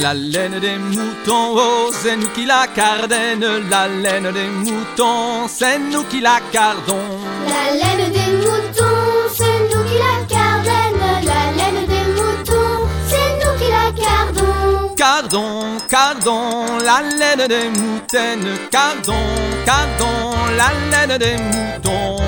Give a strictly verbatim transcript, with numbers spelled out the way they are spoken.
La laine des moutons, oh, c'est nous qui la cardenne. La laine des moutons, c'est nous qui la cardons. La laine des moutons, c'est nous qui la cardenne. La laine des moutons, c'est nous qui la cardons. Cardons, cardons, la laine des moutaines. Cardons, cardons, la laine des moutons.